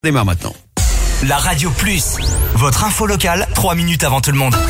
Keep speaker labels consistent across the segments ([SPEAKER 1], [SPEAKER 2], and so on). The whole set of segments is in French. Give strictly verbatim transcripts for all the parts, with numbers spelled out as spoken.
[SPEAKER 1] Démarre maintenant.
[SPEAKER 2] La Radio Plus, votre info locale, trois minutes avant tout le monde.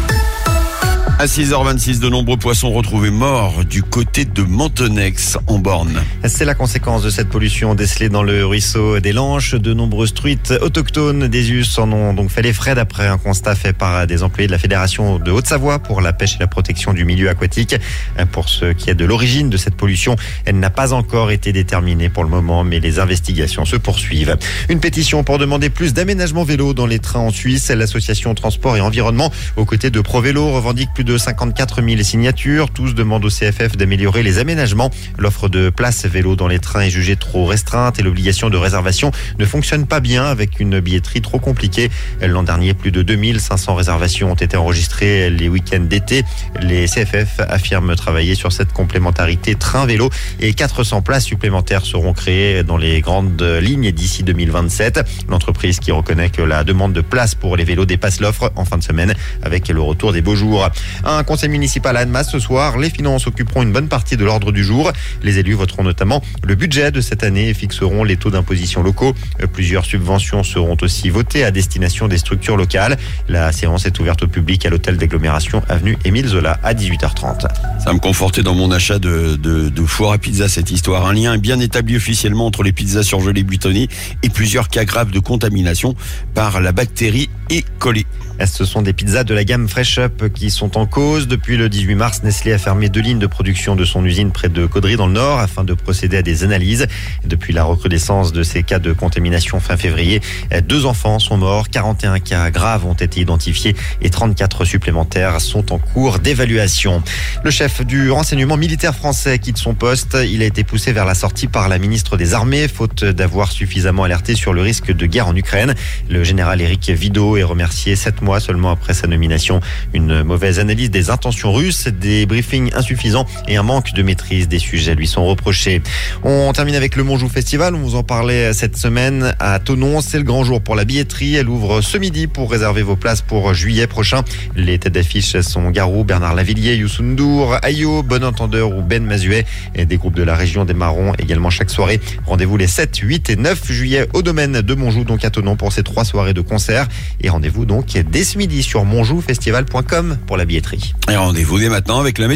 [SPEAKER 1] À six heures vingt-six, de nombreux poissons retrouvés morts du côté de Mentenex, en Borne.
[SPEAKER 3] C'est la conséquence de cette pollution décelée dans le ruisseau des Lanches. De nombreuses truites autochtones des us en ont donc fait les frais d'après un constat fait par des employés de la Fédération de Haute-Savoie pour la pêche et la protection du milieu aquatique. Pour ce qui est de l'origine de cette pollution, elle n'a pas encore été déterminée pour le moment, mais les investigations se poursuivent. Une pétition pour demander plus d'aménagement vélo dans les trains en Suisse. L'association Transport et Environnement, aux côtés de ProVélo, revendique plus de cinquante-quatre mille signatures. Tous demandent au C F F d'améliorer les aménagements. L'offre de places vélo dans les trains est jugée trop restreinte et l'obligation de réservation ne fonctionne pas bien avec une billetterie trop compliquée. L'an dernier, plus de deux mille cinq cents réservations ont été enregistrées les week-ends d'été. Les C F F affirment travailler sur cette complémentarité train-vélo et quatre cents places supplémentaires seront créées dans les grandes lignes d'ici deux mille vingt-sept. L'entreprise qui reconnaît que la demande de places pour les vélos dépasse l'offre en fin de semaine avec le retour des beaux jours. Un conseil municipal à Annemasse ce soir. Les finances occuperont une bonne partie de l'ordre du jour. Les élus voteront notamment le budget de cette année et fixeront les taux d'imposition locaux. Plusieurs subventions seront aussi votées à destination des structures locales. La séance est ouverte au public à l'hôtel d'agglomération avenue Émile Zola à dix-huit heures trente.
[SPEAKER 1] Ça va me conforter dans mon achat de, de, de four à pizza, cette histoire. Un lien bien établi officiellement entre les pizzas surgelées Buitoni et plusieurs cas graves de contamination par la bactérie E. coli.
[SPEAKER 3] Ce sont des pizzas de la gamme Fresh Up qui sont en cause. Depuis le dix-huit mars, Nestlé a fermé deux lignes de production de son usine près de Caudry dans le Nord afin de procéder à des analyses. Depuis la recrudescence de ces cas de contamination fin février, deux enfants sont morts, quarante et un cas graves ont été identifiés et trente-quatre supplémentaires sont en cours d'évaluation. Le chef du renseignement militaire français quitte son poste. Il a été poussé vers la sortie par la ministre des Armées, faute d'avoir suffisamment alerté sur le risque de guerre en Ukraine. Le général Éric Vidot est remercié sept mois seulement après sa nomination. Une mauvaise analyse des intentions russes, des briefings insuffisants et un manque de maîtrise des sujets lui sont reprochés. On termine avec le Monjou Festival. On vous en parlait cette semaine à Thonon. C'est le grand jour pour la billetterie. Elle ouvre ce midi pour réserver vos places pour juillet prochain. Les têtes d'affiche sont Garou, Bernard Lavillier, Youssou N'Dour, Ayo, Bon Entendeur ou Ben Mazuet. Et des groupes de la région démarreront également chaque soirée. Rendez-vous les sept, huit et neuf juillet au domaine de Monjou, donc à Thonon, pour ces trois soirées de concert. Et rendez-vous donc dès ce midi sur monjoufestival point com pour la billetterie.
[SPEAKER 1] Et rendez-vous dès maintenant avec la météo.